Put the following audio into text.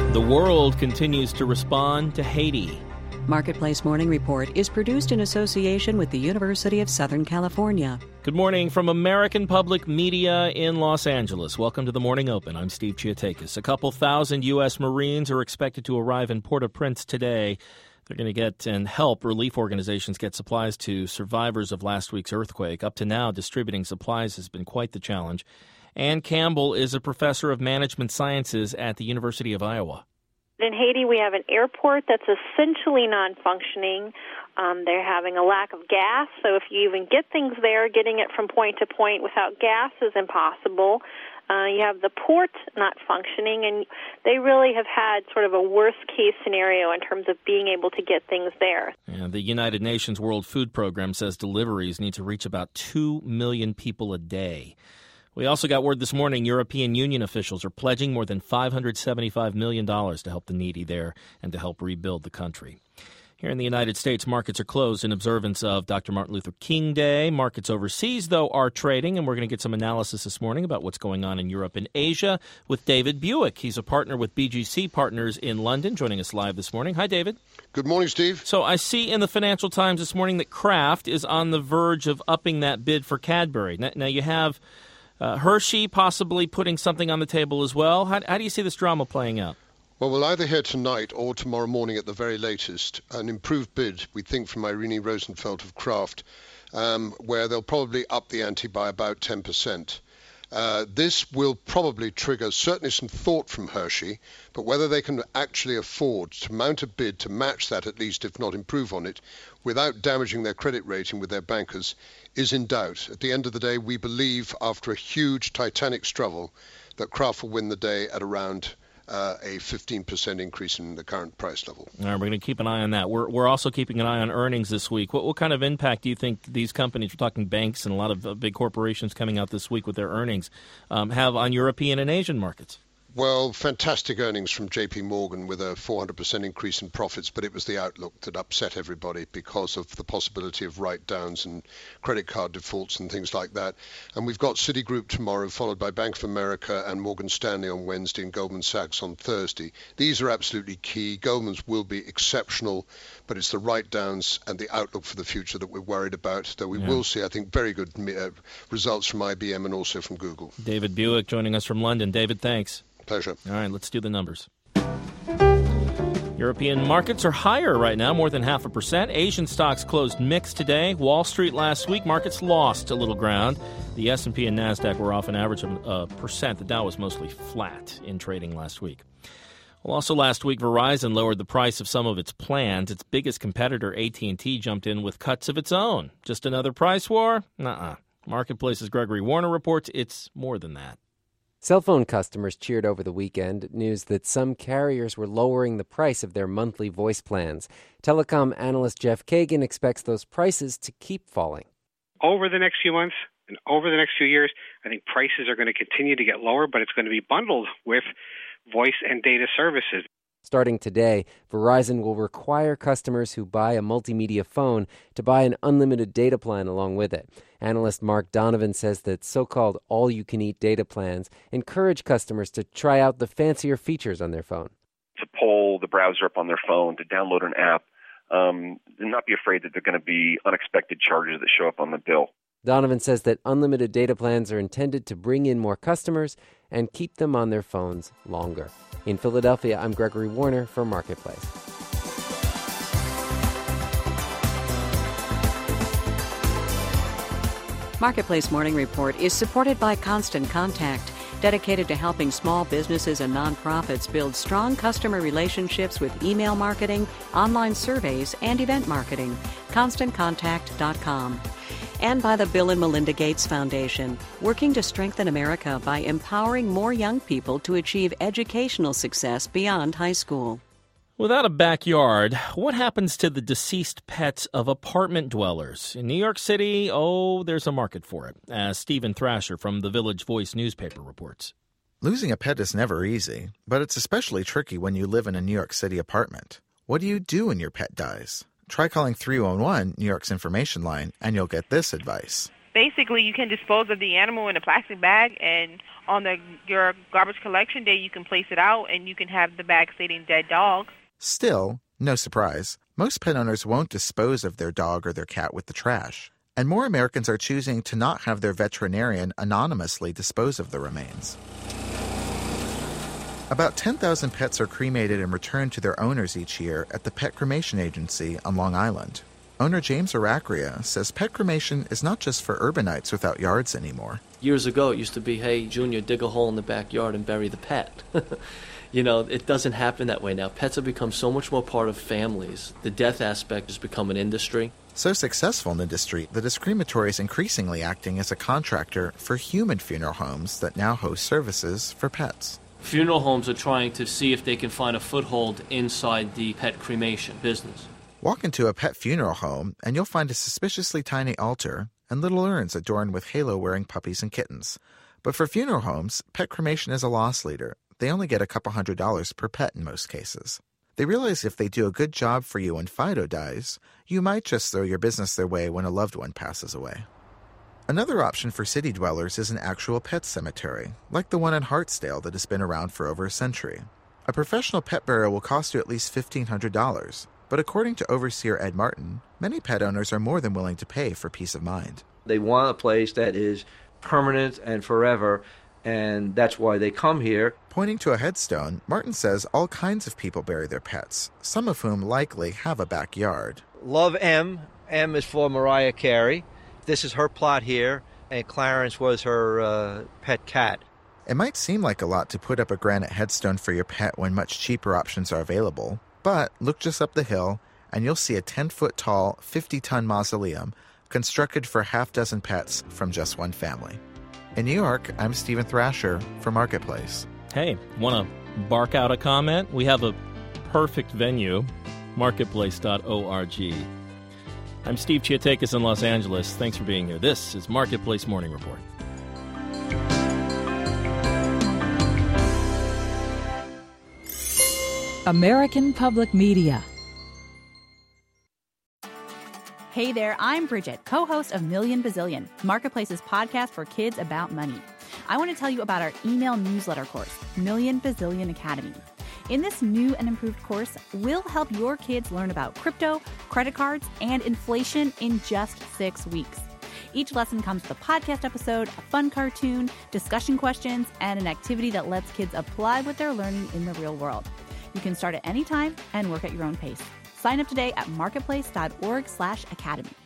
The world continues to respond to Haiti. Marketplace Morning Report is produced in association with the University of Southern California. Good morning from American Public Media in Los Angeles. Welcome to the Morning Open. I'm Steve Chiotakis. A couple thousand U.S. Marines are expected to arrive in Port-au-Prince today. They're going to get and help relief organizations get supplies to survivors of last week's earthquake. Up to now, distributing supplies has been quite the challenge. Ann Campbell is a professor of management sciences at the University of Iowa. In Haiti, we have an airport that's essentially non-functioning. They're having a lack of gas, so if you even get things there, getting it from point to point without gas is impossible. You have the port not functioning, and they really have had sort of a worst-case scenario in terms of being able to get things there. And the United Nations World Food Program says deliveries need to reach about 2 million people a day. We also got word this morning European Union officials are pledging more than $575 million to help the needy there and to help rebuild the country. Here in the United States, markets are closed in observance of Dr. Martin Luther King Day. Markets overseas, though, are trading, and we're going to get some analysis this morning about what's going on in Europe and Asia with David Buick. He's a partner with BGC Partners in London, joining us live this morning. Hi, David. Good morning, Steve. So I see in the Financial Times this morning that Kraft is on the verge of upping that bid for Cadbury. Now you have Hershey possibly putting something on the table as well. How do you see this drama playing out? Well, we'll either hear tonight or tomorrow morning at the very latest an improved bid, we think, from Irene Rosenfeld of Kraft, where they'll probably up the ante by about 10%. This will probably trigger certainly some thought from Hershey, but whether they can actually afford to mount a bid to match that, at least, if not improve on it, without damaging their credit rating with their bankers, is in doubt. At the end of the day, we believe, after a huge titanic struggle, that Kraft will win the day at around a 15% increase in the current price level. All right, we're going to keep an eye on that. We're also keeping an eye on earnings this week. What kind of impact do you think these companies, we're talking banks and a lot of big corporations coming out this week with their earnings, have on European and Asian markets? Well, fantastic earnings from JP Morgan with a 400% increase in profits, but it was the outlook that upset everybody because of the possibility of write-downs and credit card defaults and things like that. And we've got Citigroup tomorrow, followed by Bank of America and Morgan Stanley on Wednesday and Goldman Sachs on Thursday. These are absolutely key. Goldman's will be exceptional, but it's the write-downs and the outlook for the future that we're worried about, though we will see, I think, very good results from IBM and also from Google. David Buick joining us from London. David, thanks. Pleasure. All right, let's do the numbers. European markets are higher right now, more than 0.5%. Asian stocks closed mixed today. Wall Street last week, markets lost a little ground. The S&P and NASDAQ were off an average of 1%. The Dow was mostly flat in trading last week. Well, also last week, Verizon lowered the price of some of its plans. Its biggest competitor, AT&T, jumped in with cuts of its own. Just another price war? Nuh-uh. Marketplace's Gregory Warner reports it's more than that. Cell phone customers cheered over the weekend at news that some carriers were lowering the price of their monthly voice plans. Telecom analyst Jeff Kagan expects those prices to keep falling. Over the next few months and over the next few years, I think prices are going to continue to get lower, but it's going to be bundled with voice and data services. Starting today, Verizon will require customers who buy a multimedia phone to buy an unlimited data plan along with it. Analyst Mark Donovan says that so-called all-you-can-eat data plans encourage customers to try out the fancier features on their phone. To pull the browser up on their phone, to download an app, and not be afraid that there are going to be unexpected charges that show up on the bill. Donovan says that unlimited data plans are intended to bring in more customers and keep them on their phones longer. In Philadelphia, I'm Gregory Warner for Marketplace. Marketplace Morning Report is supported by Constant Contact, dedicated to helping small businesses and nonprofits build strong customer relationships with email marketing, online surveys, and event marketing. ConstantContact.com. And by the Bill and Melinda Gates Foundation, working to strengthen America by empowering more young people to achieve educational success beyond high school. Without a backyard, what happens to the deceased pets of apartment dwellers? In New York City, there's a market for it, as Stephen Thrasher from the Village Voice newspaper reports. Losing a pet is never easy, but it's especially tricky when you live in a New York City apartment. What do you do when your pet dies? Try calling 311, New York's information line, and you'll get this advice. basically you can dispose of the animal in a plastic bag, and on your garbage collection day, you can place it out, and you can have the bag stating dead dog. Still, no surprise, most pet owners won't dispose of their dog or their cat with the trash. And more Americans are choosing to not have their veterinarian anonymously dispose of the remains. About 10,000 pets are cremated and returned to their owners each year at the Pet Cremation Agency on Long Island. Owner James Aracria says pet cremation is not just for urbanites without yards anymore. Years ago, it used to be, hey, Junior, dig a hole in the backyard and bury the pet. You know, it doesn't happen that way now. Pets have become so much more part of families. The death aspect has become an industry. So successful an industry that this crematory is increasingly acting as a contractor for human funeral homes that now host services for pets. Funeral homes are trying to see if they can find a foothold inside the pet cremation business. Walk into a pet funeral home and you'll find a suspiciously tiny altar and little urns adorned with halo-wearing puppies and kittens. But for funeral homes, pet cremation is a loss leader. They only get a couple $100s per pet in most cases. They realize if they do a good job for you when Fido dies, you might just throw your business their way when a loved one passes away. Another option for city dwellers is an actual pet cemetery, like the one in Hartsdale that has been around for over a century. A professional pet burial will cost you at least $1,500, but according to overseer Ed Martin, many pet owners are more than willing to pay for peace of mind. They want a place that is permanent and forever, and that's why they come here. Pointing to a headstone, Martin says all kinds of people bury their pets, some of whom likely have a backyard. Love M. M is for Mariah Carey. This is her plot here, and Clarence was her pet cat. It might seem like a lot to put up a granite headstone for your pet when much cheaper options are available, but look just up the hill, and you'll see a 10-foot-tall, 50-ton mausoleum constructed for half dozen pets from just one family. In New York, I'm Stephen Thrasher for Marketplace. Hey, want to bark out a comment? We have a perfect venue, marketplace.org. I'm Steve Chiatakis in Los Angeles. Thanks for being here. This is Marketplace Morning Report. American Public Media. Hey there, I'm Bridget, co-host of Million Bazillion, Marketplace's podcast for kids about money. I want to tell you about our email newsletter course, Million Bazillion Academy. In this new and improved course, we'll help your kids learn about crypto, credit cards, and inflation in just 6 weeks. Each lesson comes with a podcast episode, a fun cartoon, discussion questions, and an activity that lets kids apply what they're learning in the real world. You can start at any time and work at your own pace. Sign up today at marketplace.org/academy.